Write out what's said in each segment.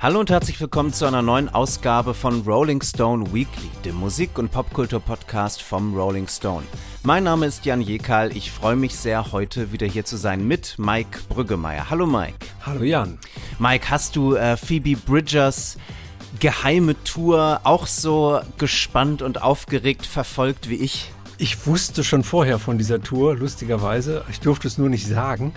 Hallo und herzlich willkommen zu einer neuen Ausgabe von Rolling Stone Weekly, dem Musik- und Popkultur-Podcast vom Rolling Stone. Mein Name ist Jan Jekal, ich freue mich sehr, heute wieder hier zu sein mit Mike Brüggemeier. Hallo Mike. Hallo Jan. Mike, hast du Phoebe Bridgers geheime Tour auch so gespannt und aufgeregt verfolgt wie ich? Ich wusste schon vorher von dieser Tour, lustigerweise. Ich durfte es nur nicht sagen.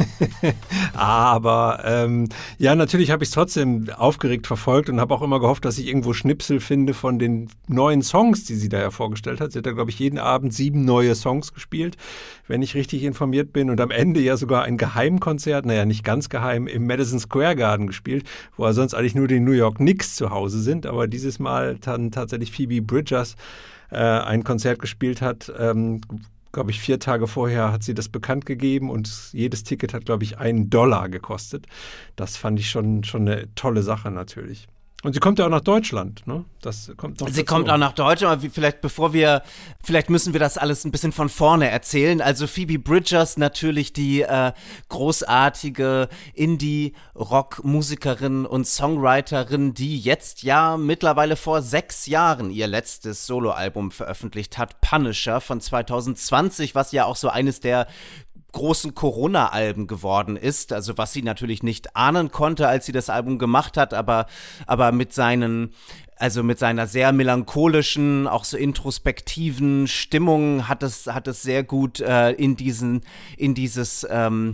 Aber ja, natürlich habe ich es trotzdem aufgeregt verfolgt und habe auch immer gehofft, dass ich irgendwo Schnipsel finde von den neuen Songs, die sie da ja vorgestellt hat. Sie hat da, glaube ich, jeden Abend 7 neue Songs gespielt, wenn ich richtig informiert bin. Und am Ende ja sogar ein Geheimkonzert, naja, nicht ganz geheim, im Madison Square Garden gespielt, wo ja sonst eigentlich nur die New York Knicks zu Hause sind. Aber dieses Mal dann tatsächlich Phoebe Bridgers ein Konzert gespielt hat. Glaube ich, 4 Tage vorher hat sie das bekannt gegeben und jedes Ticket hat, glaube ich, $1 gekostet. Das fand ich schon eine tolle Sache natürlich. Und sie kommt ja auch nach Deutschland, ne? Das kommt noch Sie dazu. kommt auch nach Deutschland, aber vielleicht müssen wir das alles ein bisschen von vorne erzählen. Also Phoebe Bridgers, natürlich die großartige Indie-Rock-Musikerin und Songwriterin, die jetzt ja mittlerweile vor 6 Jahren ihr letztes Soloalbum veröffentlicht hat, Punisher von 2020, was ja auch so eines der großen Corona-Alben geworden ist, also was sie natürlich nicht ahnen konnte, als sie das Album gemacht hat, aber mit seiner sehr melancholischen, auch so introspektiven Stimmung hat es sehr gut in dieses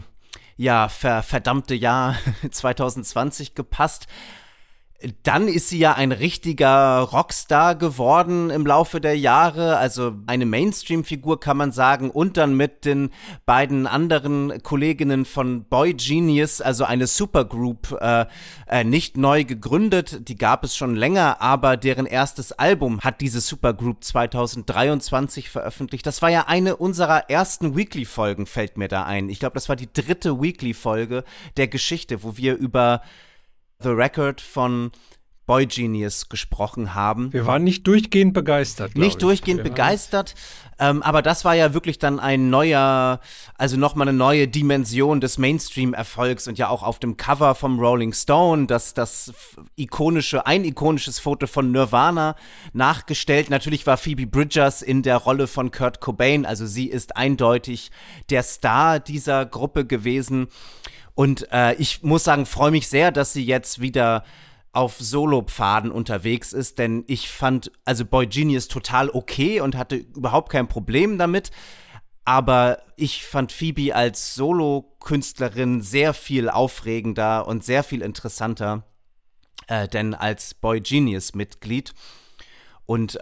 verdammte Jahr 2020 gepasst. Dann ist sie ja ein richtiger Rockstar geworden im Laufe der Jahre, also eine Mainstream-Figur kann man sagen, und dann mit den beiden anderen Kolleginnen von Boy Genius, also eine Supergroup, nicht neu gegründet, die gab es schon länger, aber deren erstes Album hat diese Supergroup 2023 veröffentlicht. Das war ja eine unserer ersten Weekly-Folgen, fällt mir da ein. Ich glaube, das war die 3. Weekly-Folge der Geschichte, wo wir über The Record von Boy Genius gesprochen haben. Wir waren nicht durchgehend begeistert, glaube ich. Nicht durchgehend begeistert, aber das war ja wirklich dann nochmal eine neue Dimension des Mainstream-Erfolgs und ja auch auf dem Cover vom Rolling Stone, ein ikonisches Foto von Nirvana nachgestellt. Natürlich war Phoebe Bridgers in der Rolle von Kurt Cobain, also sie ist eindeutig der Star dieser Gruppe gewesen. Und ich muss sagen, freue mich sehr, dass sie jetzt wieder auf Solo-Pfaden unterwegs ist, denn ich fand also Boy Genius total okay und hatte überhaupt kein Problem damit, aber ich fand Phoebe als Solo-Künstlerin sehr viel aufregender und sehr viel interessanter, denn als Boy Genius-Mitglied und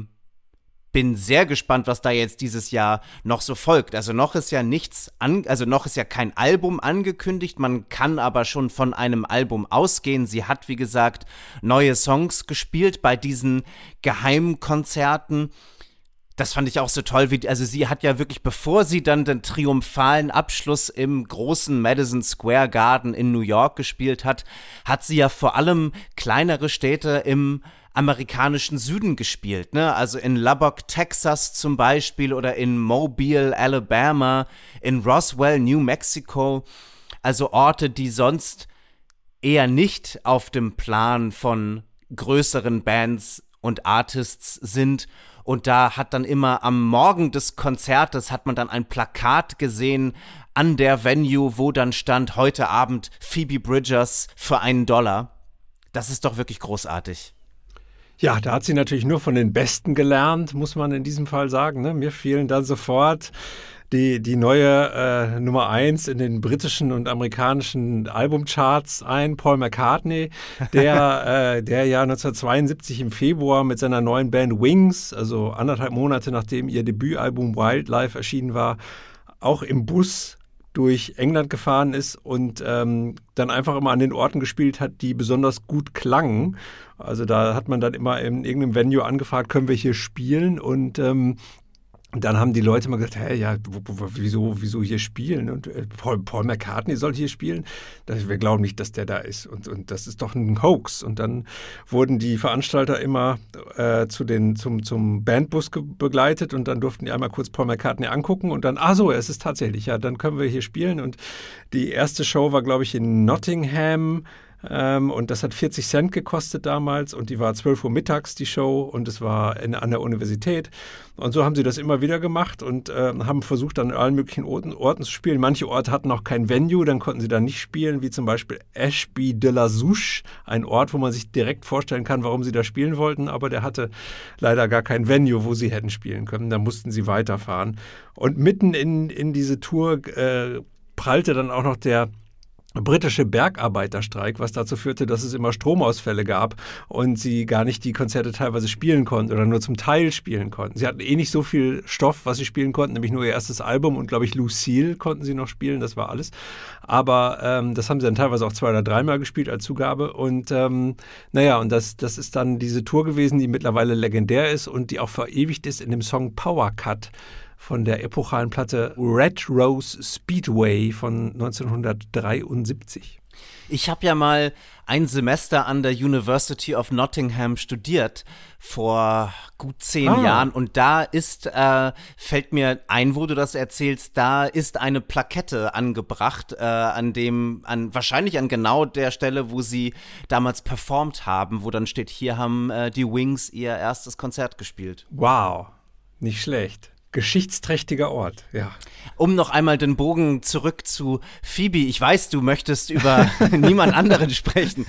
bin sehr gespannt, was da jetzt dieses Jahr noch so folgt. Also noch ist ja noch ist ja kein Album angekündigt, man kann aber schon von einem Album ausgehen. Sie hat, wie gesagt, neue Songs gespielt bei diesen Geheimkonzerten. Das fand ich auch so toll, also sie hat ja wirklich, bevor sie dann den triumphalen Abschluss im großen Madison Square Garden in New York gespielt hat sie ja vor allem kleinere Städte im amerikanischen Süden gespielt, ne? Also in Lubbock, Texas zum Beispiel oder in Mobile, Alabama, in Roswell, New Mexico. Also Orte, die sonst eher nicht auf dem Plan von größeren Bands und Artists sind. Und da hat dann immer am Morgen des Konzertes hat man dann ein Plakat gesehen an der Venue, wo dann stand, heute Abend Phoebe Bridgers für $1. Das ist doch wirklich großartig. Ja, da hat sie natürlich nur von den Besten gelernt, muss man in diesem Fall sagen. Ne? Mir fielen dann sofort die neue Nummer 1 in den britischen und amerikanischen Albumcharts ein, Paul McCartney, der ja 1972 im Februar mit seiner neuen Band Wings, also 1,5 Monate nachdem ihr Debütalbum Wildlife erschienen war, auch im Bus durch England gefahren ist und dann einfach immer an den Orten gespielt hat, die besonders gut klangen. Also da hat man dann immer in irgendeinem Venue angefragt, können wir hier spielen? Und dann haben die Leute mal gesagt, hey, ja, wieso hier spielen? Und Paul McCartney soll hier spielen? Wir glauben nicht, dass der da ist. Und das ist doch ein Hoax. Und dann wurden die Veranstalter immer zum Bandbus begleitet und dann durften die einmal kurz Paul McCartney angucken und dann, es ist tatsächlich, ja, dann können wir hier spielen. Und die erste Show war, glaube ich, in Nottingham, Und das hat 40 Cent gekostet damals und die war 12 Uhr mittags, die Show, und es war an der Universität. Und so haben sie das immer wieder gemacht und haben versucht, an allen möglichen Orten zu spielen. Manche Orte hatten auch kein Venue, dann konnten sie da nicht spielen, wie zum Beispiel Ashby de la Souche, ein Ort, wo man sich direkt vorstellen kann, warum sie da spielen wollten, aber der hatte leider gar kein Venue, wo sie hätten spielen können. Da mussten sie weiterfahren. Und mitten in diese Tour prallte dann auch noch der britische Bergarbeiterstreik, was dazu führte, dass es immer Stromausfälle gab und sie gar nicht die Konzerte teilweise spielen konnten oder nur zum Teil spielen konnten. Sie hatten nicht so viel Stoff, was sie spielen konnten, nämlich nur ihr erstes Album und, glaube ich, Lucille konnten sie noch spielen, das war alles. Aber das haben sie dann teilweise auch 2- oder 3-mal gespielt als Zugabe und und das ist dann diese Tour gewesen, die mittlerweile legendär ist und die auch verewigt ist in dem Song Power Cut von der epochalen Platte Red Rose Speedway von 1973. Ich habe ja mal ein Semester an der University of Nottingham studiert, vor gut 10 Jahren. Und da fällt mir ein, wo du das erzählst, da ist eine Plakette angebracht, wahrscheinlich an genau der Stelle, wo sie damals performt haben, wo dann steht, hier haben die Wings ihr erstes Konzert gespielt. Wow, nicht schlecht. Geschichtsträchtiger Ort, ja. Um noch einmal den Bogen zurück zu Phoebe. Ich weiß, du möchtest über niemand anderen sprechen.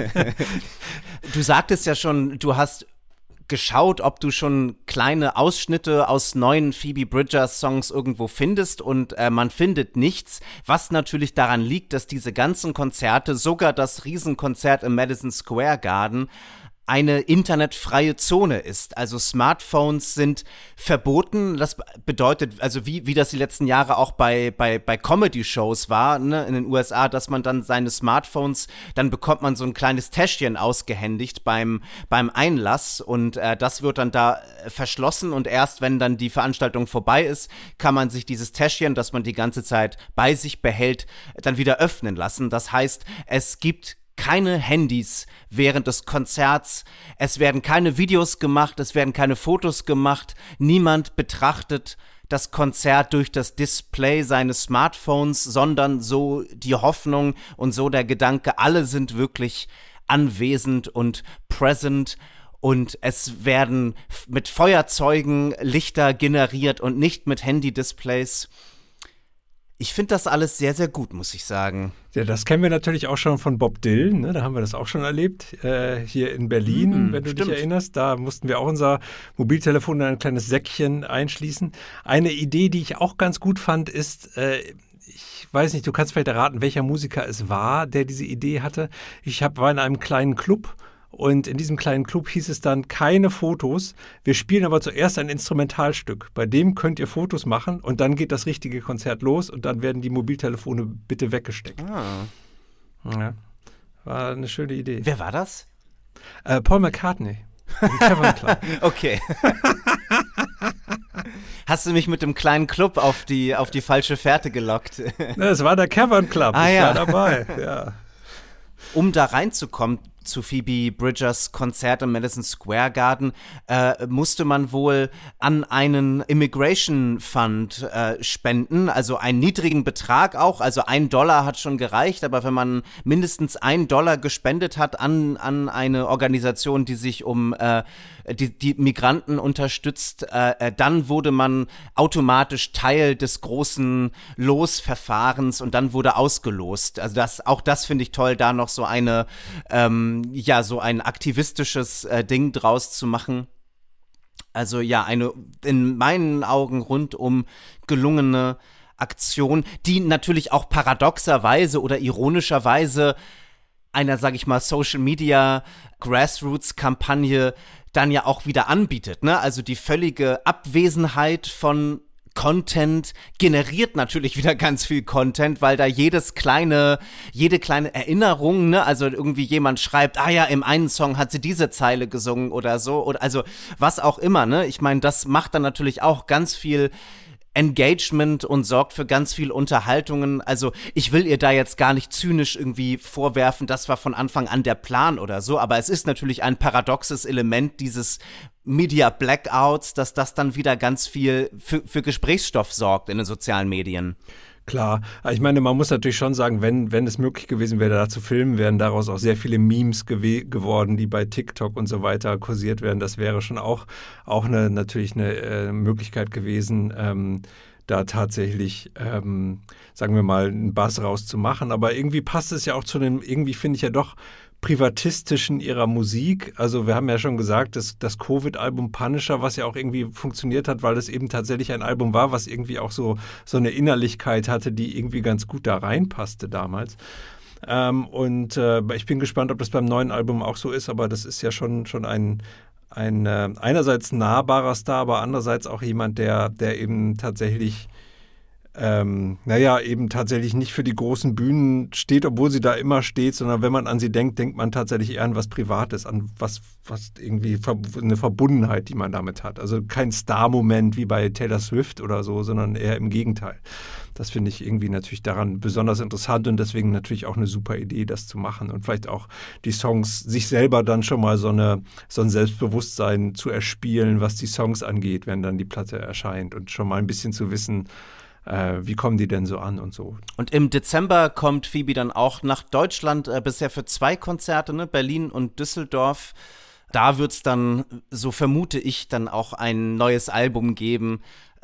Du sagtest ja schon, du hast geschaut, ob du schon kleine Ausschnitte aus neuen Phoebe Bridgers-Songs irgendwo findest und man findet nichts, was natürlich daran liegt, dass diese ganzen Konzerte, sogar das Riesenkonzert im Madison Square Garden, eine internetfreie Zone ist. Also Smartphones sind verboten. Das bedeutet, also wie das die letzten Jahre auch bei Comedy-Shows war, ne, in den USA, dass man dann seine Smartphones, dann bekommt man so ein kleines Täschchen ausgehändigt beim Einlass und das wird dann da verschlossen und erst wenn dann die Veranstaltung vorbei ist, kann man sich dieses Täschchen, das man die ganze Zeit bei sich behält, dann wieder öffnen lassen. Das heißt, es gibt keine Handys während des Konzerts, es werden keine Videos gemacht, es werden keine Fotos gemacht, niemand betrachtet das Konzert durch das Display seines Smartphones, sondern so die Hoffnung und so der Gedanke, alle sind wirklich anwesend und present und es werden mit Feuerzeugen Lichter generiert und nicht mit Handy-Displays. Ich finde das alles sehr, sehr gut, muss ich sagen. Ja, das kennen wir natürlich auch schon von Bob Dylan, ne? Da haben wir das auch schon erlebt, hier in Berlin, wenn du dich erinnerst. Da mussten wir auch unser Mobiltelefon in ein kleines Säckchen einschließen. Eine Idee, die ich auch ganz gut fand, ist, ich weiß nicht, du kannst vielleicht erraten, welcher Musiker es war, der diese Idee hatte. War in einem kleinen Club. Und in diesem kleinen Club hieß es dann, keine Fotos. Wir spielen aber zuerst ein Instrumentalstück. Bei dem könnt ihr Fotos machen und dann geht das richtige Konzert los und dann werden die Mobiltelefone bitte weggesteckt. Ja, war eine schöne Idee. Wer war das? Paul McCartney. Cavern Club. Okay. Hast du mich mit dem kleinen Club auf die falsche Fährte gelockt? Das war der Cavern Club. Ich ja. war dabei, ja. Um da reinzukommen zu Phoebe Bridgers Konzert im Madison Square Garden, musste man wohl an einen Immigration Fund spenden, also einen niedrigen Betrag auch, also $1 hat schon gereicht, aber wenn man mindestens $1 gespendet hat an eine Organisation, die sich um die Migranten unterstützt, dann wurde man automatisch Teil des großen Losverfahrens und dann wurde ausgelost. Also das finde ich toll, da noch so so ein aktivistisches Ding draus zu machen. Also ja, eine in meinen Augen rundum gelungene Aktion, die natürlich auch paradoxerweise oder ironischerweise einer, sag ich mal, Social-Media-Grassroots-Kampagne dann ja auch wieder anbietet, ne? Also die völlige Abwesenheit von Content generiert natürlich wieder ganz viel Content, weil da jede kleine Erinnerung, ne, also irgendwie jemand schreibt, ja, im einen Song hat sie diese Zeile gesungen oder so, oder also was auch immer, ne, ich meine, das macht dann natürlich auch ganz viel Engagement und sorgt für ganz viel Unterhaltungen. Also ich will ihr da jetzt gar nicht zynisch irgendwie vorwerfen, das war von Anfang an der Plan oder so, aber es ist natürlich ein paradoxes Element dieses Media Blackouts, dass das dann wieder ganz viel für Gesprächsstoff sorgt in den sozialen Medien. Klar, ich meine, man muss natürlich schon sagen, wenn es möglich gewesen wäre, da zu filmen, wären daraus auch sehr viele Memes geworden, die bei TikTok und so weiter kursiert werden. Das wäre schon auch natürlich eine Möglichkeit gewesen, da tatsächlich, sagen wir mal, einen Buzz rauszumachen. Aber irgendwie passt es ja auch zu dem, irgendwie finde ich ja doch, privatistischen ihrer Musik. Also wir haben ja schon gesagt, das Covid-Album Punisher, was ja auch irgendwie funktioniert hat, weil es eben tatsächlich ein Album war, was irgendwie auch so eine Innerlichkeit hatte, die irgendwie ganz gut da reinpasste damals. Ich bin gespannt, ob das beim neuen Album auch so ist, aber das ist ja schon ein einerseits nahbarer Star, aber andererseits auch jemand, der eben tatsächlich eben tatsächlich nicht für die großen Bühnen steht, obwohl sie da immer steht, sondern wenn man an sie denkt, denkt man tatsächlich eher an was Privates, an was irgendwie eine Verbundenheit, die man damit hat. Also kein Star-Moment wie bei Taylor Swift oder so, sondern eher im Gegenteil. Das finde ich irgendwie natürlich daran besonders interessant und deswegen natürlich auch eine super Idee, das zu machen und vielleicht auch die Songs sich selber dann schon mal so ein Selbstbewusstsein zu erspielen, was die Songs angeht, wenn dann die Platte erscheint und schon mal ein bisschen zu wissen, wie kommen die denn so an und so. Und im Dezember kommt Phoebe dann auch nach Deutschland, bisher für 2 Konzerte, ne? Berlin und Düsseldorf. Da wird es dann, so vermute ich, dann auch ein neues Album geben.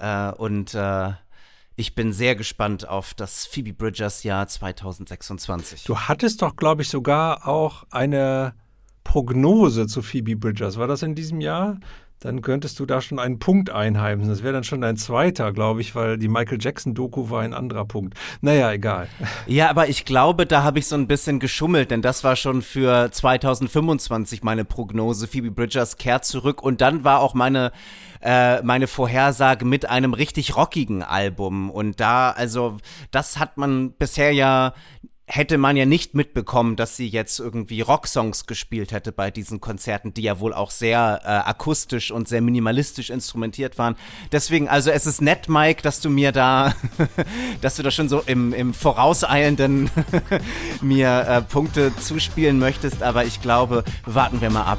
Ich bin sehr gespannt auf das Phoebe Bridgers Jahr 2026. Du hattest doch, glaube ich, sogar auch eine Prognose zu Phoebe Bridgers. War das in diesem Jahr? Dann könntest du da schon einen Punkt einheimsen. Das wäre dann schon dein zweiter, glaube ich, weil die Michael Jackson-Doku war ein anderer Punkt. Naja, egal. Ja, aber ich glaube, da habe ich so ein bisschen geschummelt, denn das war schon für 2025 meine Prognose. Phoebe Bridgers kehrt zurück und dann war auch meine Vorhersage mit einem richtig rockigen Album. Und das hat man bisher hätte man ja nicht mitbekommen, dass sie jetzt irgendwie Rocksongs gespielt hätte bei diesen Konzerten, die ja wohl auch sehr akustisch und sehr minimalistisch instrumentiert waren. Deswegen, also es ist nett, Mike, dass du da schon so im Vorauseilenden mir Punkte zuspielen möchtest, aber ich glaube, warten wir mal ab.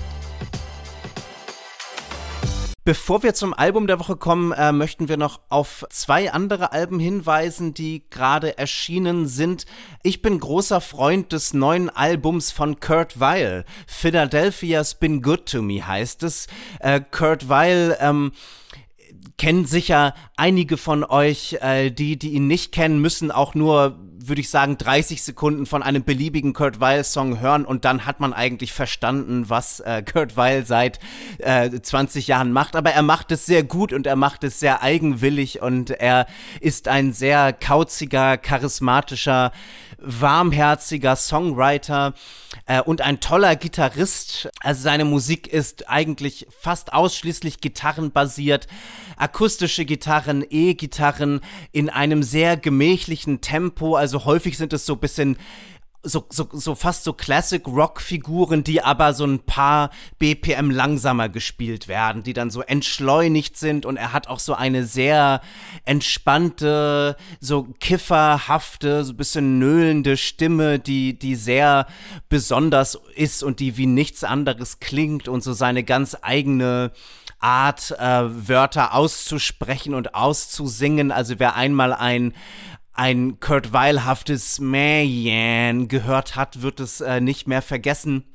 Bevor wir zum Album der Woche kommen, möchten wir noch auf 2 andere Alben hinweisen, die gerade erschienen sind. Ich bin großer Freund des neuen Albums von Kurt Weill. Philadelphia's Been Good to Me heißt es. Kurt Weill kennen sicher einige von euch, die ihn nicht kennen, müssen auch nur, würde ich sagen, 30 Sekunden von einem beliebigen Kurt Weill-Song hören und dann hat man eigentlich verstanden, was Kurt Weill seit 20 Jahren macht. Aber er macht es sehr gut und er macht es sehr eigenwillig und er ist ein sehr kauziger, charismatischer, warmherziger Songwriter und ein toller Gitarrist. Also seine Musik ist eigentlich fast ausschließlich gitarrenbasiert, akustische Gitarren, E-Gitarren in einem sehr gemächlichen Tempo, also häufig sind es so ein bisschen so fast so Classic-Rock-Figuren, die aber so ein paar BPM langsamer gespielt werden, die dann so entschleunigt sind und er hat auch so eine sehr entspannte, so kifferhafte, so ein bisschen nöhlende Stimme, die sehr besonders ist und die wie nichts anderes klingt und so seine ganz eigene Art, Wörter auszusprechen und auszusingen. Also wer einmal ein Kurt Weill-haftes Man gehört hat, wird es nicht mehr vergessen.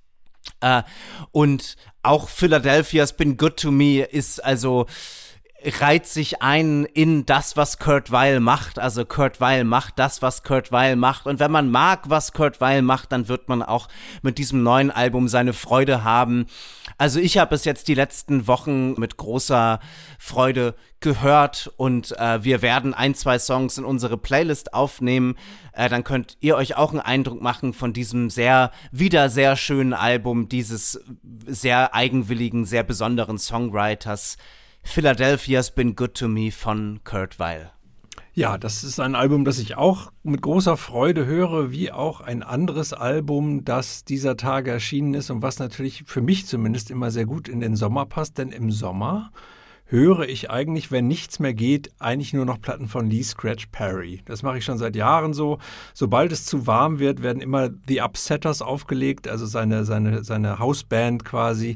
Und auch Philadelphia's Been Good to Me reiht sich ein in das, was Kurt Weill macht. Also Kurt Weill macht das, was Kurt Weill macht. Und wenn man mag, was Kurt Weill macht, dann wird man auch mit diesem neuen Album seine Freude haben. Also ich habe es jetzt die letzten Wochen mit großer Freude gehört und wir werden 1, 2 Songs in unsere Playlist aufnehmen. Dann könnt ihr euch auch einen Eindruck machen von diesem wieder sehr schönen Album, dieses sehr eigenwilligen, sehr besonderen Songwriters. Philadelphia's Been Good to Me von Kurt Weill. Ja, das ist ein Album, das ich auch mit großer Freude höre, wie auch ein anderes Album, das dieser Tage erschienen ist und was natürlich für mich zumindest immer sehr gut in den Sommer passt, denn im Sommer höre ich eigentlich, wenn nichts mehr geht, eigentlich nur noch Platten von Lee Scratch Perry. Das mache ich schon seit Jahren so. Sobald es zu warm wird, werden immer The Upsetters aufgelegt, also seine Hausband quasi,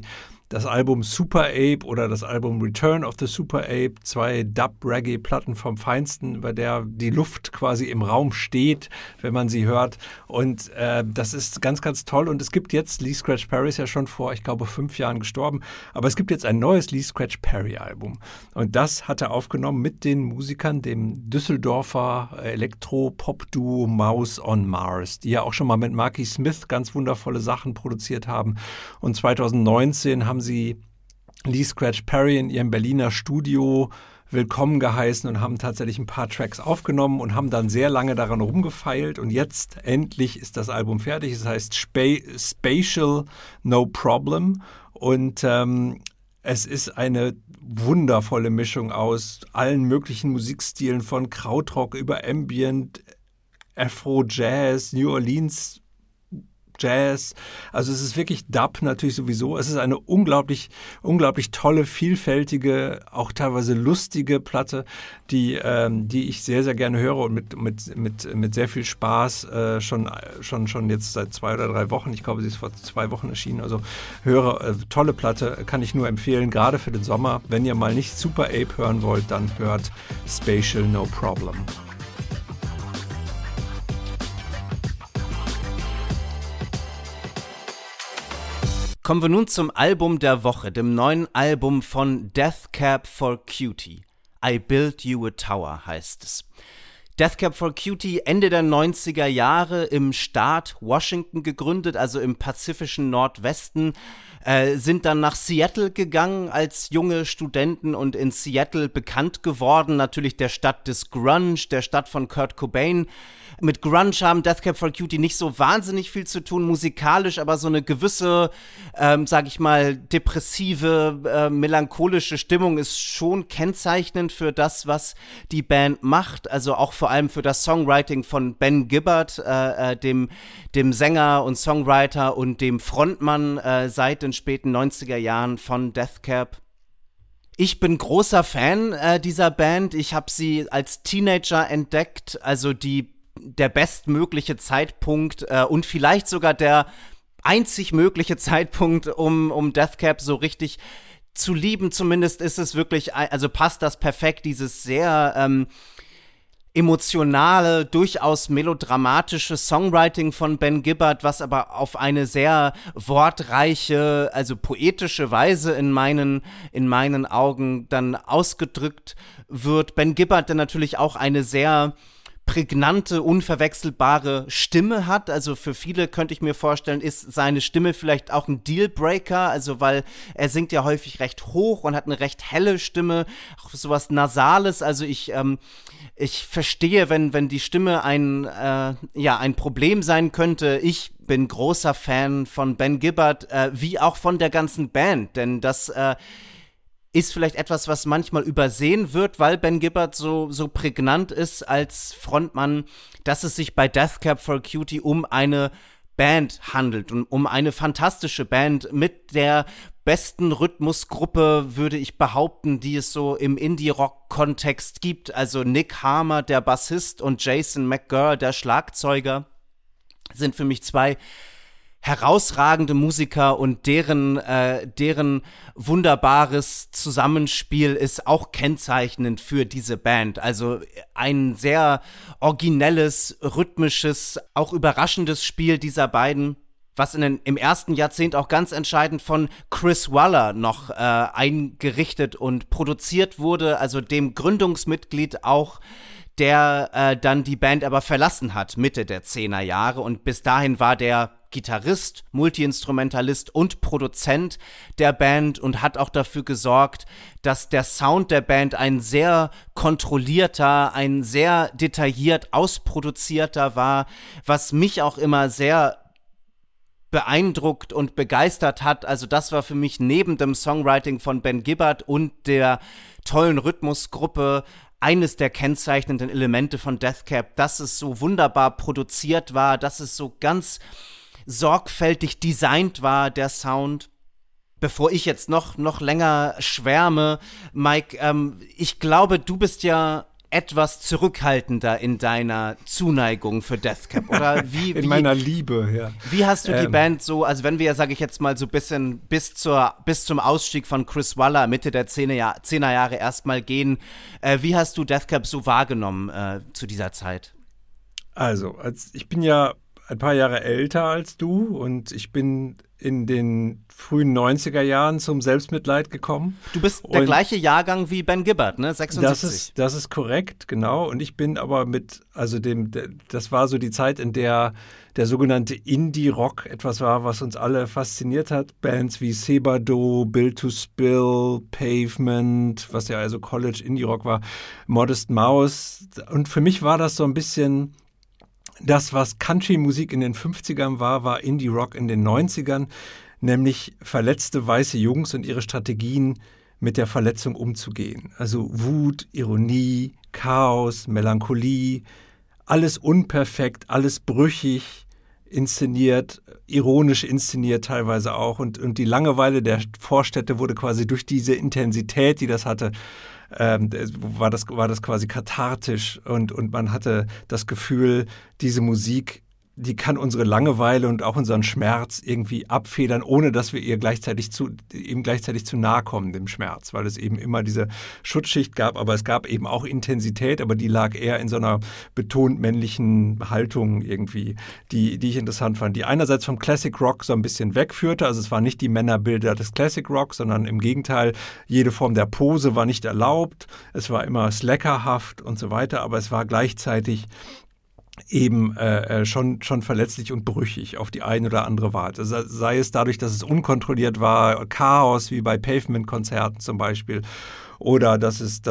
das Album Super Ape oder das Album Return of the Super Ape, 2 Dub-Reggae-Platten vom Feinsten, bei der die Luft quasi im Raum steht, wenn man sie hört. Und das ist ganz, ganz toll. Und es gibt jetzt, Lee Scratch Perry ist ja schon vor, ich glaube, 5 Jahren gestorben, aber es gibt jetzt ein neues Lee Scratch Perry Album. Und das hat er aufgenommen mit den Musikern, dem Düsseldorfer Elektro-Pop-Duo Mouse on Mars, die ja auch schon mal mit Marky Smith ganz wundervolle Sachen produziert haben. Und 2019 haben sie Lee Scratch Perry in ihrem Berliner Studio willkommen geheißen und haben tatsächlich ein paar Tracks aufgenommen und haben dann sehr lange daran rumgefeilt. Und jetzt endlich ist das Album fertig. Es heißt Spatial No Problem. Und es ist eine wundervolle Mischung aus allen möglichen Musikstilen, von Krautrock über Ambient, Afro-Jazz, New Orleans Jazz. Also es ist wirklich Dub natürlich sowieso. Es ist eine unglaublich, unglaublich tolle, vielfältige, auch teilweise lustige Platte, die ich sehr, sehr gerne höre und mit sehr viel Spaß schon jetzt seit 2 oder 3 Wochen. Ich glaube, sie ist vor 2 Wochen erschienen. Also tolle Platte, kann ich nur empfehlen, gerade für den Sommer. Wenn ihr mal nicht Super Ape hören wollt, dann hört Spatial No Problem. Kommen wir nun zum Album der Woche, dem neuen Album von Death Cab for Cutie. I Built You a Tower heißt es. Death Cab for Cutie, Ende der 90er Jahre im Staat Washington gegründet, also im pazifischen Nordwesten, sind dann nach Seattle gegangen als junge Studenten und in Seattle bekannt geworden, natürlich der Stadt des Grunge, der Stadt von Kurt Cobain. Mit Grunge haben Death Cab for Cutie nicht so wahnsinnig viel zu tun, musikalisch, aber so eine gewisse, sag ich mal, depressive, melancholische Stimmung ist schon kennzeichnend für das, was die Band macht, also auch vor allem für das Songwriting von Ben Gibbard, dem Sänger und Songwriter und dem Frontmann seit den späten 90er Jahren von Death Cab. Ich bin großer Fan dieser Band. Ich habe sie als Teenager entdeckt, also der bestmögliche Zeitpunkt und vielleicht sogar der einzig mögliche Zeitpunkt, um Death Cab so richtig zu lieben. Zumindest ist es wirklich, also passt das perfekt, dieses sehr emotionale, durchaus melodramatische Songwriting von Ben Gibbard, was aber auf eine sehr wortreiche, also poetische Weise in meinen Augen dann ausgedrückt wird. Ben Gibbard, der natürlich auch eine sehr prägnante, unverwechselbare Stimme hat. Also für viele, könnte ich mir vorstellen, ist seine Stimme vielleicht auch ein Dealbreaker, also weil er singt ja häufig recht hoch und hat eine recht helle Stimme, auch sowas Nasales. Also ich verstehe, wenn die Stimme ein Problem sein könnte. Ich bin großer Fan von Ben Gibbard, wie auch von der ganzen Band, denn das ist vielleicht etwas, was manchmal übersehen wird, weil Ben Gibbard so prägnant ist als Frontmann, dass es sich bei Death Cab for Cutie um eine Band handelt und um eine fantastische Band mit der besten Rhythmusgruppe, würde ich behaupten, die es so im Indie-Rock-Kontext gibt. Also Nick Harmer, der Bassist, und Jason McGurr, der Schlagzeuger, sind für mich 2 herausragende Musiker, und deren wunderbares Zusammenspiel ist auch kennzeichnend für diese Band. Also ein sehr originelles, rhythmisches, auch überraschendes Spiel dieser beiden, was im ersten Jahrzehnt auch ganz entscheidend von Chris Waller noch eingerichtet und produziert wurde, also dem Gründungsmitglied auch, der dann die Band aber verlassen hat, Mitte der 10er Jahre, und bis dahin war der Gitarrist, Multiinstrumentalist und Produzent der Band und hat auch dafür gesorgt, dass der Sound der Band ein sehr kontrollierter, ein sehr detailliert ausproduzierter war, was mich auch immer sehr beeindruckt und begeistert hat. Also das war für mich neben dem Songwriting von Ben Gibbard und der tollen Rhythmusgruppe eines der kennzeichnenden Elemente von Death Cab, dass es so wunderbar produziert war, dass es so ganz sorgfältig designt war, der Sound. Bevor ich jetzt noch länger schwärme, Mike, ich glaube, du bist ja etwas zurückhaltender in deiner Zuneigung für Death Cab, oder wie? In meiner Liebe, ja. Wie hast du die Band so, also wenn wir ja, sage ich jetzt mal, so ein bisschen bis zum Ausstieg von Chris Waller Mitte der 10er Jahre erstmal gehen, wie hast du Death Cab so wahrgenommen zu dieser Zeit? Also, ich bin ja ein paar Jahre älter als du und ich bin in den frühen 90er Jahren zum Selbstmitleid gekommen. Du bist der gleiche Jahrgang wie Ben Gibbard, ne? 76. Das ist korrekt, genau. Und ich bin aber das war so die Zeit, in der der sogenannte Indie-Rock etwas war, was uns alle fasziniert hat. Bands wie Sebado, Built to Spill, Pavement, was ja also College Indie-Rock war, Modest Mouse. Und für mich war das so ein bisschen das, was Country-Musik in den 50ern war Indie-Rock in den 90ern, nämlich verletzte weiße Jungs und ihre Strategien, mit der Verletzung umzugehen. Also Wut, Ironie, Chaos, Melancholie, alles unperfekt, alles brüchig inszeniert, ironisch inszeniert teilweise auch. Und die Langeweile der Vorstädte wurde quasi durch diese Intensität, die das hatte, war das quasi kathartisch und man hatte das Gefühl, diese Musik, die kann unsere Langeweile und auch unseren Schmerz irgendwie abfedern, ohne dass wir ihm gleichzeitig zu nahe kommen, dem Schmerz, weil es eben immer diese Schutzschicht gab, aber es gab eben auch Intensität, aber die lag eher in so einer betont männlichen Haltung irgendwie, die ich interessant fand, die einerseits vom Classic Rock so ein bisschen wegführte, also es waren nicht die Männerbilder des Classic Rock, sondern im Gegenteil, jede Form der Pose war nicht erlaubt, es war immer slackerhaft und so weiter, aber es war gleichzeitig eben schon verletzlich und brüchig auf die eine oder andere Weise. Sei es dadurch, dass es unkontrolliert war, Chaos wie bei Pavement-Konzerten zum Beispiel, oder dass es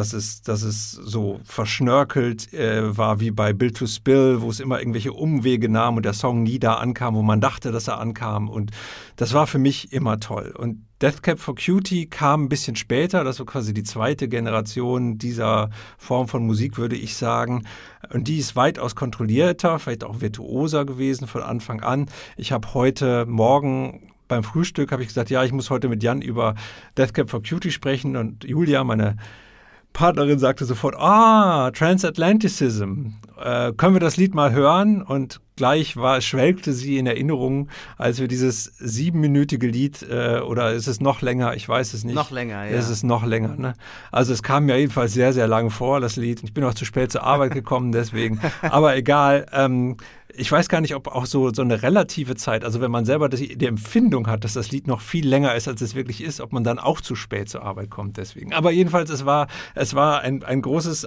so verschnörkelt war wie bei Built to Spill, wo es immer irgendwelche Umwege nahm und der Song nie da ankam, wo man dachte, dass er ankam. Und das war für mich immer toll. Und Death Cab for Cutie kam ein bisschen später, das war quasi die zweite Generation dieser Form von Musik, würde ich sagen. Und die ist weitaus kontrollierter, vielleicht auch virtuoser gewesen von Anfang an. Ich habe heute Morgen beim Frühstück habe ich gesagt, ja, ich muss heute mit Jan über Death Cab for Cutie sprechen. Und Julia, meine Partnerin, sagte sofort, Transatlanticism, können wir das Lied mal hören? Und gleich schwelgte sie in Erinnerung, als wir dieses 7-minütige Lied, oder ist es noch länger? Ich weiß es nicht. Noch länger, ja. Es ist noch länger, ne? Also es kam mir jedenfalls sehr, sehr lange vor, das Lied. Ich bin auch zu spät zur Arbeit gekommen, deswegen. Aber egal, ich weiß gar nicht, ob auch so eine relative Zeit, also wenn man selber die Empfindung hat, dass das Lied noch viel länger ist, als es wirklich ist, ob man dann auch zu spät zur Arbeit kommt deswegen. Aber jedenfalls, es war ein großes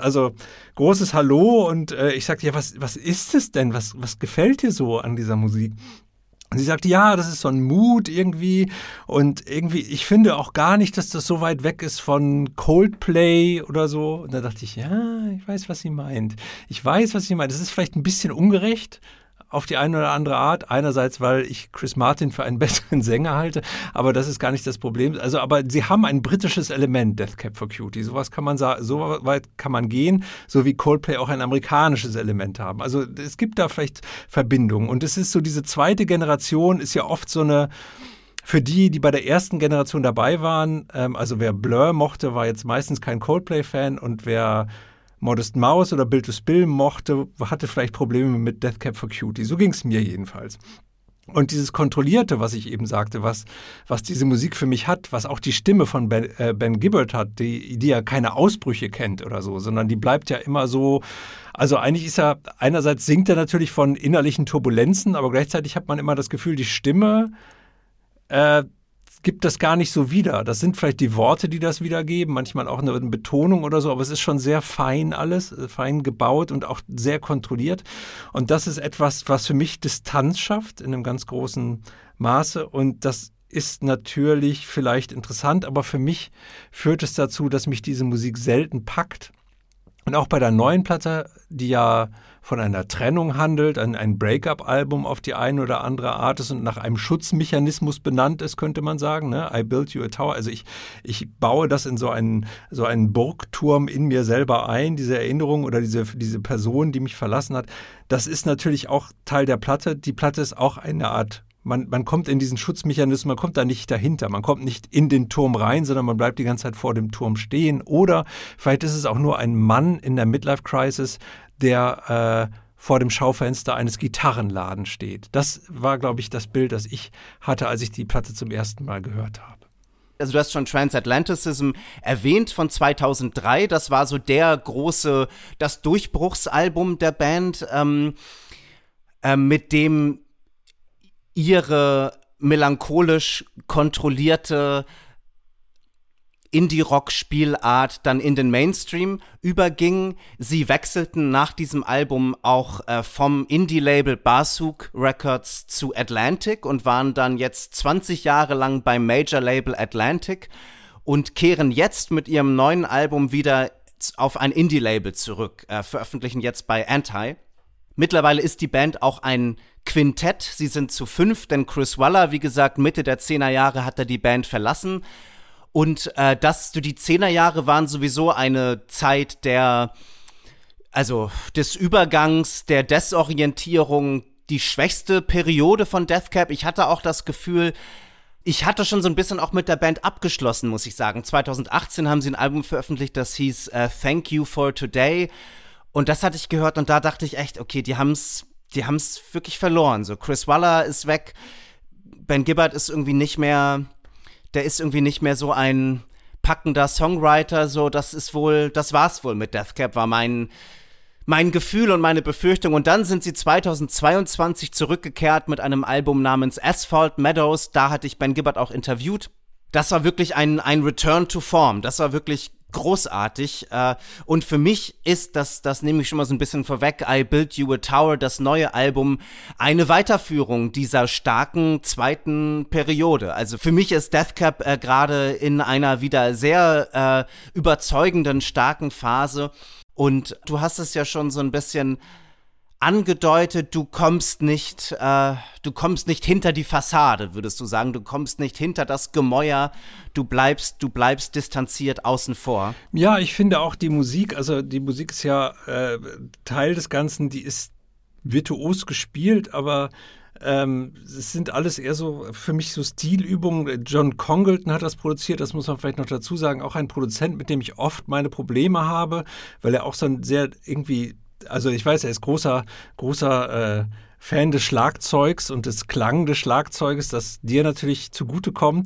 Hallo und ich sagte, ja, was ist es denn? Was gefällt dir so an dieser Musik? Und sie sagte, ja, das ist so ein Mut irgendwie und irgendwie, ich finde auch gar nicht, dass das so weit weg ist von Coldplay oder so. Und da dachte ich, ja, ich weiß, was sie meint. Das ist vielleicht ein bisschen ungerecht auf die eine oder andere Art. Einerseits, weil ich Chris Martin für einen besseren Sänger halte, aber das ist gar nicht das Problem. Also, aber sie haben ein britisches Element, Death Cab for Cutie. Sowas kann man sagen, so weit kann man gehen, so wie Coldplay auch ein amerikanisches Element haben. Also es gibt da vielleicht Verbindungen. Und es ist so, diese zweite Generation ist ja oft so eine, für die bei der ersten Generation dabei waren, also wer Blur mochte, war jetzt meistens kein Coldplay-Fan und wer Modest Mouse oder Built to Spill mochte, hatte vielleicht Probleme mit Death Cab for Cutie. So ging es mir jedenfalls. Und dieses Kontrollierte, was ich eben sagte, was diese Musik für mich hat, was auch die Stimme von Ben Gibbard hat, die ja keine Ausbrüche kennt oder so, sondern die bleibt ja immer so, also eigentlich ist er, einerseits singt er natürlich von innerlichen Turbulenzen, aber gleichzeitig hat man immer das Gefühl, die Stimme gibt das gar nicht so wieder. Das sind vielleicht die Worte, die das wiedergeben, manchmal auch eine Betonung oder so, aber es ist schon sehr fein alles, fein gebaut und auch sehr kontrolliert. Und das ist etwas, was für mich Distanz schafft in einem ganz großen Maße und das ist natürlich vielleicht interessant, aber für mich führt es dazu, dass mich diese Musik selten packt. Und auch bei der neuen Platte, die ja von einer Trennung handelt, ein Break-up-Album auf die eine oder andere Art ist und nach einem Schutzmechanismus benannt ist, könnte man sagen, ne? I built you a tower. Also ich baue das in so einen Burgturm in mir selber ein, diese Erinnerung oder diese Person, die mich verlassen hat. Das ist natürlich auch Teil der Platte. Die Platte ist auch eine Art Man kommt in diesen Schutzmechanismus, man kommt da nicht dahinter, man kommt nicht in den Turm rein, sondern man bleibt die ganze Zeit vor dem Turm stehen. Oder vielleicht ist es auch nur ein Mann in der Midlife-Crisis, der vor dem Schaufenster eines Gitarrenladens steht. Das war, glaube ich, das Bild, das ich hatte, als ich die Platte zum ersten Mal gehört habe. Also du hast schon Transatlanticism erwähnt von 2003. Das war so das Durchbruchsalbum der Band, mit dem ihre melancholisch kontrollierte Indie-Rock-Spielart dann in den Mainstream überging. Sie wechselten nach diesem Album auch vom Indie-Label Barsuk Records zu Atlantic und waren dann jetzt 20 Jahre lang beim Major-Label Atlantic und kehren jetzt mit ihrem neuen Album wieder auf ein Indie-Label zurück, veröffentlichen jetzt bei Anti. Mittlerweile ist die Band auch ein Quintett. Sie sind zu 5, denn Chris Waller, wie gesagt, Mitte der 10er Jahre hat er die Band verlassen. Und die 10er Jahre waren sowieso eine Zeit des Übergangs, der Desorientierung, die schwächste Periode von Death Cab. Ich hatte auch das Gefühl, ich hatte schon so ein bisschen auch mit der Band abgeschlossen, muss ich sagen. 2018 haben sie ein Album veröffentlicht, das hieß Thank You for Today. Und das hatte ich gehört und da dachte ich echt, okay, die haben's wirklich verloren. So, Chris Waller ist weg, Ben Gibbard ist irgendwie nicht mehr so ein packender Songwriter, so, das war's wohl mit Death Cab, war mein Gefühl und meine Befürchtung. Und dann sind sie 2022 zurückgekehrt mit einem Album namens Asphalt Meadows. Da hatte ich Ben Gibbard auch interviewt. Das war wirklich ein Return to Form. Das war wirklich großartig. Und für mich ist das nehme ich schon mal so ein bisschen vorweg, I Built You a Tower, das neue Album, eine Weiterführung dieser starken zweiten Periode. Also für mich ist Death Cab gerade in einer wieder sehr überzeugenden, starken Phase. Und du hast es ja schon so ein bisschen angedeutet, du kommst nicht hinter die Fassade, würdest du sagen. Du kommst nicht hinter das Gemäuer, du bleibst distanziert außen vor. Ja, ich finde auch die Musik ist ja Teil des Ganzen, die ist virtuos gespielt, aber es sind alles eher so für mich so Stilübungen. John Congleton hat das produziert, das muss man vielleicht noch dazu sagen, auch ein Produzent, mit dem ich oft meine Probleme habe, weil er auch so ein sehr irgendwie, also ich weiß, er ist großer Fan des Schlagzeugs und des Klang des Schlagzeuges, das dir natürlich zugutekommt.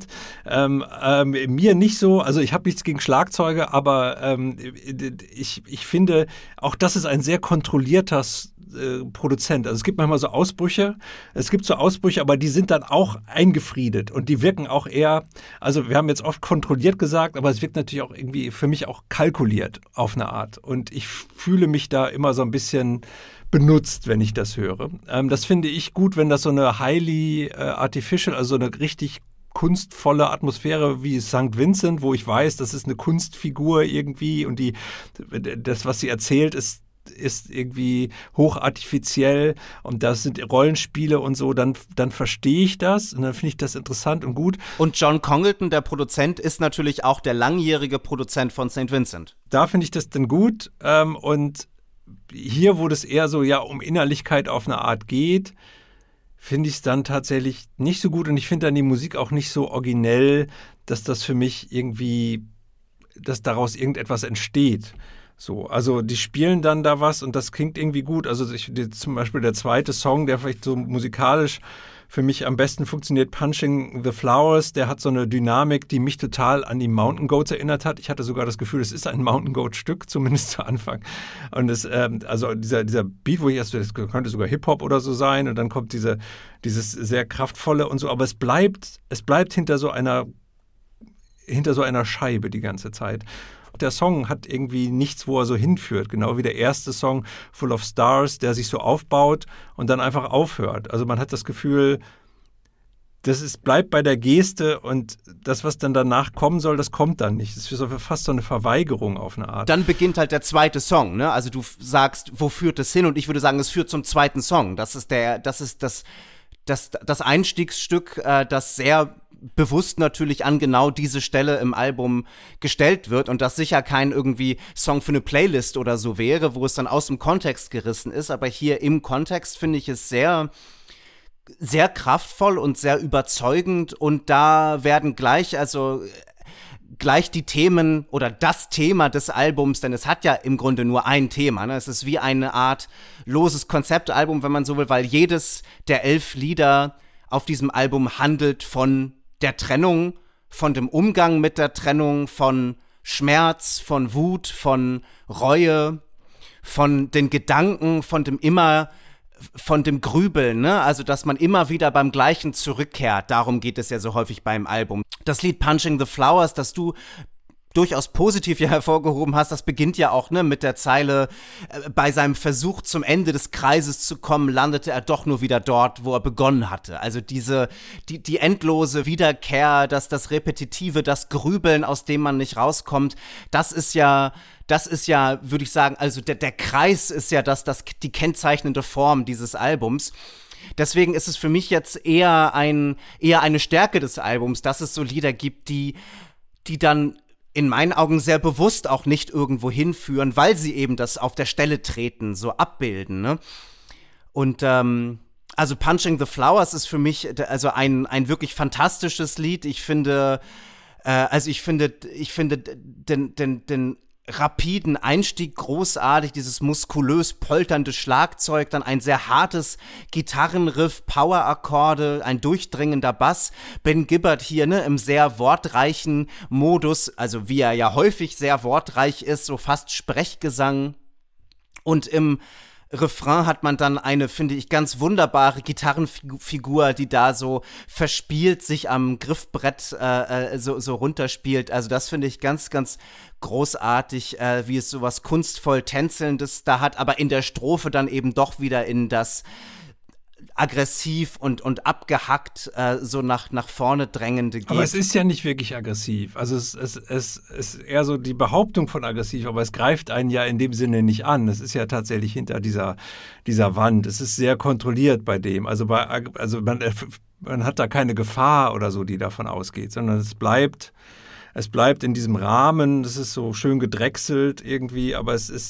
Mir nicht so, also ich habe nichts gegen Schlagzeuge, aber ich finde, auch das ist ein sehr kontrollierter Produzent. Also es gibt manchmal so Ausbrüche, aber die sind dann auch eingefriedet und die wirken auch eher, also wir haben jetzt oft kontrolliert gesagt, aber es wirkt natürlich auch irgendwie für mich auch kalkuliert auf eine Art und ich fühle mich da immer so ein bisschen benutzt, wenn ich das höre. Das finde ich gut, wenn das so eine highly artificial, also eine richtig kunstvolle Atmosphäre wie St. Vincent, wo ich weiß, das ist eine Kunstfigur irgendwie und das, was sie erzählt, ist irgendwie hochartifiziell und das sind Rollenspiele und so, dann verstehe ich das und dann finde ich das interessant und gut. Und John Congleton, der Produzent, ist natürlich auch der langjährige Produzent von St. Vincent. Da finde ich das dann gut und hier, wo das eher so um Innerlichkeit auf eine Art geht, finde ich es dann tatsächlich nicht so gut und ich finde dann die Musik auch nicht so originell, dass das für mich irgendwie, dass daraus irgendetwas entsteht. So, also die spielen dann da was und das klingt irgendwie gut. Also zum Beispiel der zweite Song, der vielleicht so musikalisch für mich am besten funktioniert, Punching the Flowers, der hat so eine Dynamik, die mich total an die Mountain Goats erinnert hat. Ich hatte sogar das Gefühl, es ist ein Mountain Goat Stück, zumindest zu Anfang. Und also dieser Beat, wo ich erst, das könnte sogar Hip-Hop oder so sein und dann kommt dieses sehr kraftvolle und so, aber es bleibt hinter so einer Scheibe die ganze Zeit. Der Song hat irgendwie nichts, wo er so hinführt, genau wie der erste Song Full of Stars, der sich so aufbaut und dann einfach aufhört. Also man hat das Gefühl, bleibt bei der Geste und das, was dann danach kommen soll, das kommt dann nicht. Es ist fast so eine Verweigerung auf eine Art. Dann beginnt halt der zweite Song, ne? Also du sagst, wo führt es hin? Und ich würde sagen, es führt zum zweiten Song. Das ist das Einstiegsstück, das sehr bewusst natürlich an genau diese Stelle im Album gestellt wird und das sicher kein irgendwie Song für eine Playlist oder so wäre, wo es dann aus dem Kontext gerissen ist, aber hier im Kontext finde ich es sehr sehr kraftvoll und sehr überzeugend und da werden gleich die Themen oder das Thema des Albums, denn es hat ja im Grunde nur ein Thema, ne? Es ist wie eine Art loses Konzeptalbum, wenn man so will, weil jedes der 11 Lieder auf diesem Album handelt von der Trennung, von dem Umgang mit der Trennung, von Schmerz, von Wut, von Reue, von den Gedanken, von dem Grübeln, ne? Also, dass man immer wieder beim Gleichen zurückkehrt. Darum geht es ja so häufig beim Album. Das Lied Punching the Flowers, das du durchaus positiv ja hervorgehoben hast, das beginnt ja auch, ne, mit der Zeile, bei seinem Versuch zum Ende des Kreises zu kommen, landete er doch nur wieder dort, wo er begonnen hatte. Also die endlose Wiederkehr, das Repetitive, das Grübeln, aus dem man nicht rauskommt, das ist ja, würde ich sagen, also der Kreis ist ja die kennzeichnende Form dieses Albums. Deswegen ist es für mich jetzt eher eine Stärke des Albums, dass es so Lieder gibt, die dann in meinen Augen sehr bewusst auch nicht irgendwo hinführen, weil sie eben das auf der Stelle treten, so abbilden, ne? Und also Punching the Flowers ist für mich also ein wirklich fantastisches Lied. Ich finde den rapiden Einstieg großartig, dieses muskulös polternde Schlagzeug, dann ein sehr hartes Gitarrenriff, Powerakkorde, ein durchdringender Bass. Ben Gibbard hier, ne, im sehr wortreichen Modus, also wie er ja häufig sehr wortreich ist, so fast Sprechgesang. Und im Refrain hat man dann eine, finde ich, ganz wunderbare Gitarrenfigur, die da so verspielt sich am Griffbrett so runterspielt. Also das finde ich ganz, ganz großartig, wie es sowas kunstvoll Tänzelndes da hat, aber in der Strophe dann eben doch wieder in das aggressiv und abgehackt so nach vorne drängende geht. Aber es ist ja nicht wirklich aggressiv. Also es ist eher so die Behauptung von aggressiv, aber es greift einen ja in dem Sinne nicht an. Es ist ja tatsächlich hinter dieser Wand. Es ist sehr kontrolliert bei dem. Also man hat da keine Gefahr oder so, die davon ausgeht, sondern es bleibt in diesem Rahmen. Das ist so schön gedrechselt irgendwie, aber es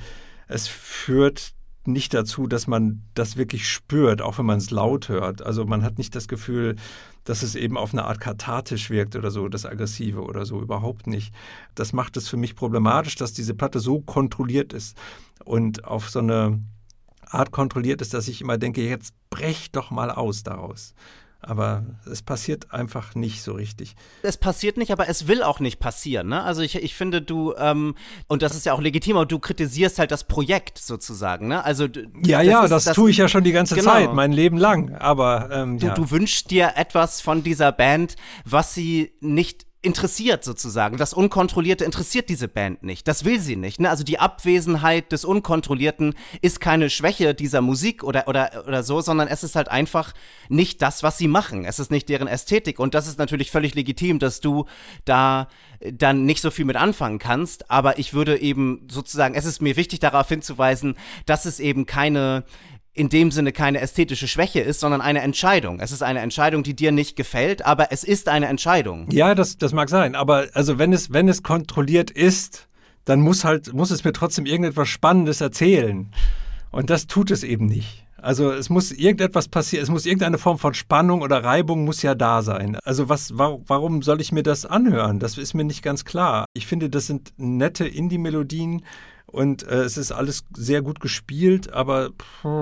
führt nicht dazu, dass man das wirklich spürt, auch wenn man es laut hört. Also man hat nicht das Gefühl, dass es eben auf eine Art kathartisch wirkt oder so, das Aggressive oder so, überhaupt nicht. Das macht es für mich problematisch, dass diese Platte so kontrolliert ist und auf so eine Art kontrolliert ist, dass ich immer denke, jetzt brech doch mal aus daraus. Aber es passiert einfach nicht so richtig. Es passiert nicht, aber es will auch nicht passieren, ne? Also ich finde, du, und das ist ja auch legitim, aber du kritisierst halt das Projekt sozusagen, ne? Also das tue ich ja schon die ganze Zeit, mein Leben lang, aber du wünschst dir etwas von dieser Band, was sie nicht interessiert sozusagen. Das Unkontrollierte interessiert diese Band nicht. Das will sie nicht, ne? Also die Abwesenheit des Unkontrollierten ist keine Schwäche dieser Musik oder so, sondern es ist halt einfach nicht das, was sie machen. Es ist nicht deren Ästhetik und das ist natürlich völlig legitim, dass du da dann nicht so viel mit anfangen kannst, aber ich würde eben sozusagen, es ist mir wichtig darauf hinzuweisen, dass es eben in dem Sinne keine ästhetische Schwäche ist, sondern eine Entscheidung. Es ist eine Entscheidung, die dir nicht gefällt, aber es ist eine Entscheidung. Ja, das mag sein, aber also wenn es kontrolliert ist, dann muss es mir trotzdem irgendetwas Spannendes erzählen. Und das tut es eben nicht. Also es muss irgendetwas passieren, es muss irgendeine Form von Spannung oder Reibung muss ja da sein. Also warum soll ich mir das anhören? Das ist mir nicht ganz klar. Ich finde, das sind nette Indie-Melodien, und es ist alles sehr gut gespielt, aber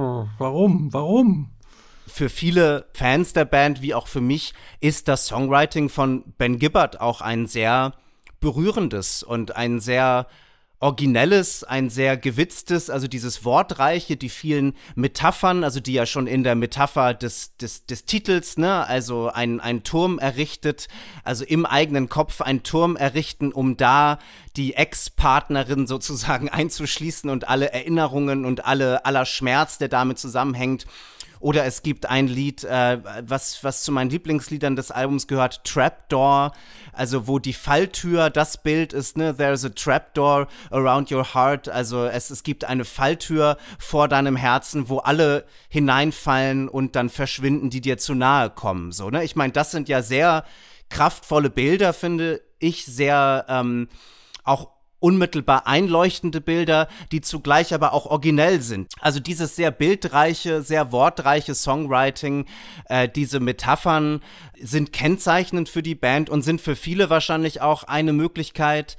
warum? Für viele Fans der Band, wie auch für mich, ist das Songwriting von Ben Gibbard auch ein sehr berührendes und ein sehr originelles, ein sehr gewitztes, also dieses Wortreiche, die vielen Metaphern, also die ja schon in der Metapher des Titels, ne, also ein Turm errichtet, also im eigenen Kopf einen Turm errichten, um da die Ex-Partnerin sozusagen einzuschließen und alle Erinnerungen und aller Schmerz, der damit zusammenhängt. Oder es gibt ein Lied, was zu meinen Lieblingsliedern des Albums gehört, Trapdoor, also wo die Falltür das Bild ist, ne, there's a trapdoor around your heart, also es gibt eine Falltür vor deinem Herzen, wo alle hineinfallen und dann verschwinden, die dir zu nahe kommen, so, ne. Ich meine, das sind ja sehr kraftvolle Bilder, finde ich, sehr auch unmittelbar einleuchtende Bilder, die zugleich aber auch originell sind. Also dieses sehr bildreiche, sehr wortreiche Songwriting, diese Metaphern sind kennzeichnend für die Band und sind für viele wahrscheinlich auch eine Möglichkeit,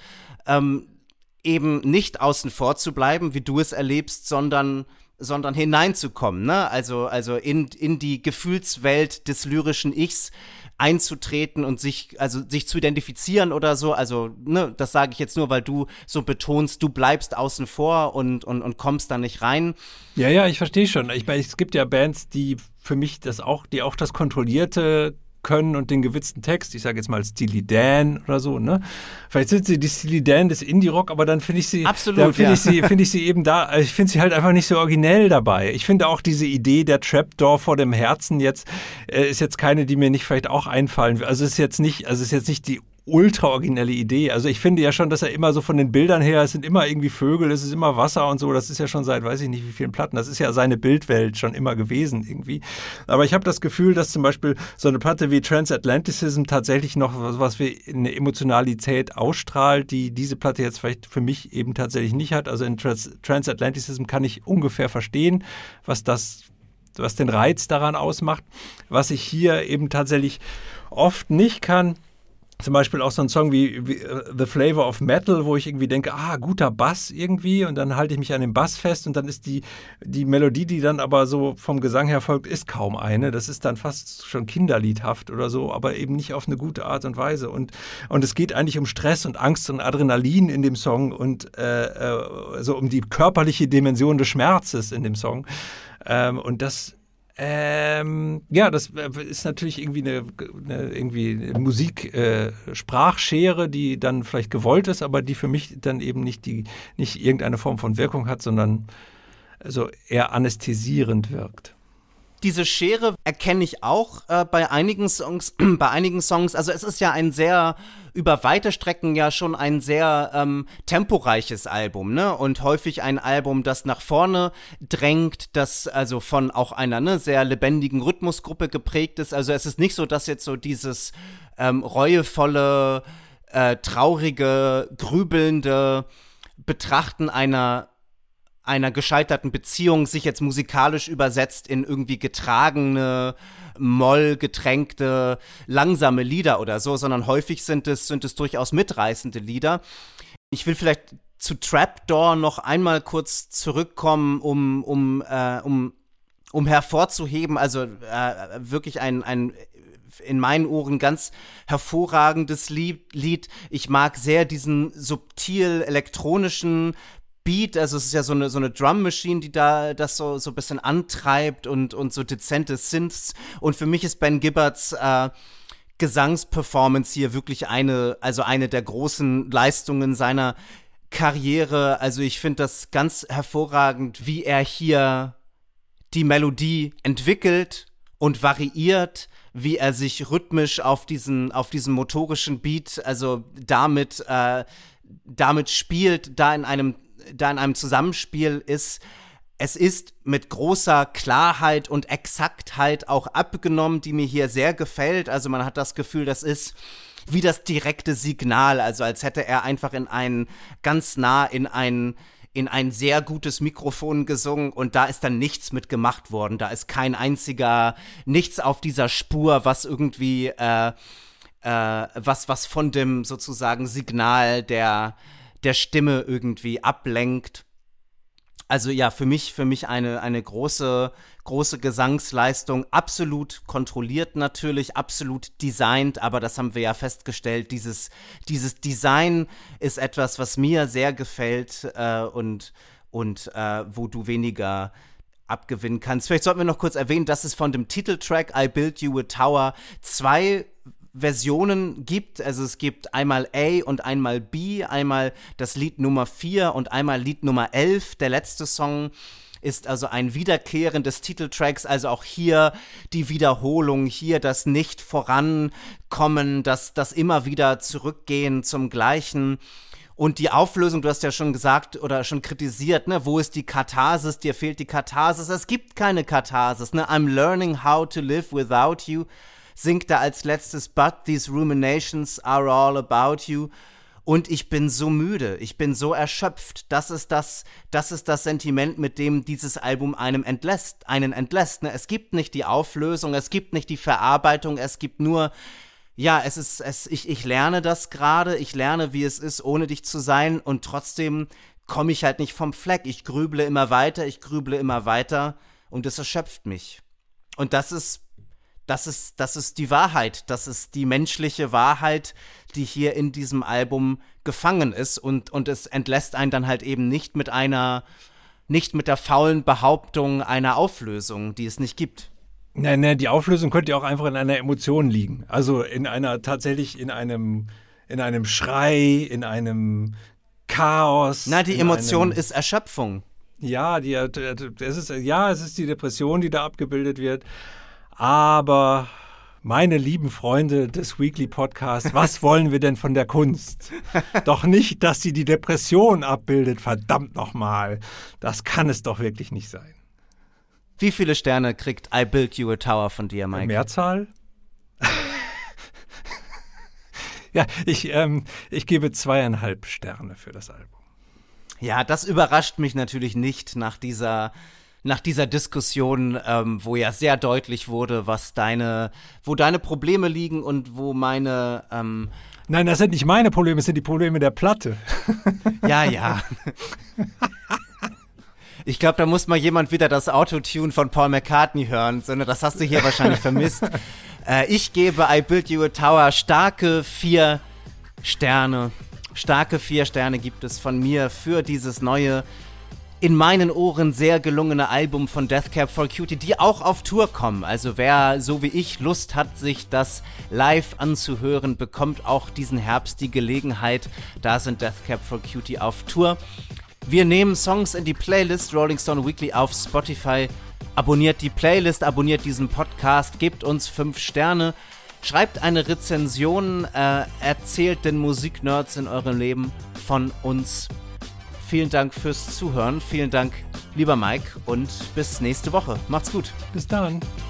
eben nicht außen vor zu bleiben, wie du es erlebst, sondern hineinzukommen, ne? Also in die Gefühlswelt des lyrischen Ichs einzutreten und sich zu identifizieren oder so. Also, ne, das sage ich jetzt nur, weil du so betonst, du bleibst außen vor und kommst da nicht rein. Ja, ich verstehe schon. Es gibt ja Bands, die für mich die auch das Kontrollierte können und den gewitzten Text, ich sage jetzt mal Steely Dan oder so, ne? Vielleicht sind sie die Steely Dan des Indie-Rock, aber dann finde ich sie, finde ich sie eben da, also ich finde sie halt einfach nicht so originell dabei. Ich finde auch diese Idee der Trapdoor vor dem Herzen jetzt, ist jetzt keine, die mir nicht vielleicht auch einfallen will. Also es ist jetzt nicht die ultra originelle Idee. Also ich finde ja schon, dass er immer so von den Bildern her, es sind immer irgendwie Vögel, es ist immer Wasser und so, das ist ja schon seit weiß ich nicht wie vielen Platten, das ist ja seine Bildwelt schon immer gewesen irgendwie. Aber ich habe das Gefühl, dass zum Beispiel so eine Platte wie Transatlanticism tatsächlich noch was wie eine Emotionalität ausstrahlt, die diese Platte jetzt vielleicht für mich eben tatsächlich nicht hat. Also in Transatlanticism kann ich ungefähr verstehen, was den Reiz daran ausmacht. Was ich hier eben tatsächlich oft nicht kann, zum Beispiel auch so ein Song wie The Flavor of Metal, wo ich irgendwie denke, guter Bass irgendwie und dann halte ich mich an dem Bass fest und dann ist die Melodie, die dann aber so vom Gesang her folgt, ist kaum eine. Das ist dann fast schon kinderliedhaft oder so, aber eben nicht auf eine gute Art und Weise. Und es geht eigentlich um Stress und Angst und Adrenalin in dem Song und so um die körperliche Dimension des Schmerzes in dem Song. Und das das ist natürlich irgendwie eine Musik-Sprachschere, die dann vielleicht gewollt ist, aber die für mich dann eben nicht irgendeine Form von Wirkung hat, sondern so eher anästhesierend wirkt. Diese Schere erkenne ich auch bei einigen Songs. Also es ist ja ein sehr, über weite Strecken ja schon ein sehr temporeiches Album, ne? Und häufig ein Album, das nach vorne drängt, das also von auch einer sehr lebendigen Rhythmusgruppe geprägt ist. Also es ist nicht so, dass jetzt so dieses reuevolle, traurige, grübelnde Betrachten einer gescheiterten Beziehung sich jetzt musikalisch übersetzt in irgendwie getragene, mollgetränkte, langsame Lieder oder so, sondern häufig sind es durchaus mitreißende Lieder. Ich will vielleicht zu Trapdoor noch einmal kurz zurückkommen, um hervorzuheben, also wirklich ein in meinen Ohren ganz hervorragendes Lied. Ich mag sehr diesen subtil elektronischen Beat, also es ist ja so eine Drum Machine, die da das so ein bisschen antreibt und so dezente Synths. Und für mich ist Ben Gibberts Gesangsperformance hier wirklich eine der großen Leistungen seiner Karriere. Also ich finde das ganz hervorragend, wie er hier die Melodie entwickelt und variiert, wie er sich rhythmisch auf diesen motorischen Beat, also damit spielt, da in einem Zusammenspiel ist. Es ist mit großer Klarheit und Exaktheit auch abgenommen, die mir hier sehr gefällt. Also man hat das Gefühl, das ist wie das direkte Signal, also als hätte er einfach ganz nah in ein sehr gutes Mikrofon gesungen und da ist dann nichts mit gemacht worden. Da ist nichts auf dieser Spur, was irgendwie was von dem sozusagen Signal der Stimme irgendwie ablenkt. Also ja, für mich eine große Gesangsleistung, absolut kontrolliert natürlich, absolut designt, aber das haben wir ja festgestellt, dieses Design ist etwas, was mir sehr gefällt und wo du weniger abgewinnen kannst. Vielleicht sollten wir noch kurz erwähnen, dass es von dem Titeltrack I Built You a Tower 2 Versionen gibt. Also es gibt einmal A und einmal B, einmal das Lied Nummer 4 und einmal Lied Nummer 11. Der letzte Song ist also ein Wiederkehren des Titeltracks, also auch hier die Wiederholung, hier das Nicht-Vorankommen, das immer wieder Zurückgehen zum Gleichen. Und die Auflösung, du hast ja schon gesagt oder schon kritisiert, ne, wo ist die Katharsis? Dir fehlt die Katharsis. Es gibt keine Katharsis, ne? I'm learning how to live without you. Singt er als letztes, but these ruminations are all about you. Und ich bin so müde, ich bin so erschöpft. Das ist das Sentiment, mit dem dieses Album einen entlässt. Ne? Es gibt nicht die Auflösung, es gibt nicht die Verarbeitung, es gibt nur, ja, ich lerne das gerade, ich lerne, wie es ist, ohne dich zu sein, und trotzdem komme ich halt nicht vom Fleck. Ich grüble immer weiter und es erschöpft mich. Und das ist die Wahrheit, das ist die menschliche Wahrheit, die hier in diesem Album gefangen ist, und es entlässt einen dann halt eben nicht mit der faulen Behauptung einer Auflösung, die es nicht gibt. Nee, die Auflösung könnte ja auch einfach in einer Emotion liegen. Also in einem Schrei, in einem Chaos. Na, die Emotion ist Erschöpfung. Ja, es ist die Depression, die da abgebildet wird. Aber meine lieben Freunde des Weekly Podcasts, was wollen wir denn von der Kunst? Doch nicht, dass sie die Depression abbildet, verdammt nochmal. Das kann es doch wirklich nicht sein. Wie viele Sterne kriegt I Built You a Tower von dir, Mike? Mehrzahl? Ja, ich gebe 2,5 Sterne für das Album. Ja, das überrascht mich natürlich nicht nach dieser Diskussion, wo ja sehr deutlich wurde, wo deine Probleme liegen und wo meine Nein, das sind nicht meine Probleme, das sind die Probleme der Platte. Ja. Ich glaube, da muss mal jemand wieder das Autotune von Paul McCartney hören, sondern das hast du hier wahrscheinlich vermisst. Ich gebe I Built You a Tower starke 4 Sterne. Starke 4 Sterne gibt es von mir für dieses neue, in meinen Ohren sehr gelungene Album von Death Cab for Cutie, die auch auf Tour kommen. Also wer, so wie ich, Lust hat, sich das live anzuhören, bekommt auch diesen Herbst die Gelegenheit. Da sind Death Cab for Cutie auf Tour. Wir nehmen Songs in die Playlist Rolling Stone Weekly auf Spotify. Abonniert die Playlist, abonniert diesen Podcast, gebt uns 5 Sterne, schreibt eine Rezension, erzählt den Musiknerds in eurem Leben von uns. Vielen Dank fürs Zuhören, vielen Dank, lieber Mike, und bis nächste Woche. Macht's gut. Bis dann.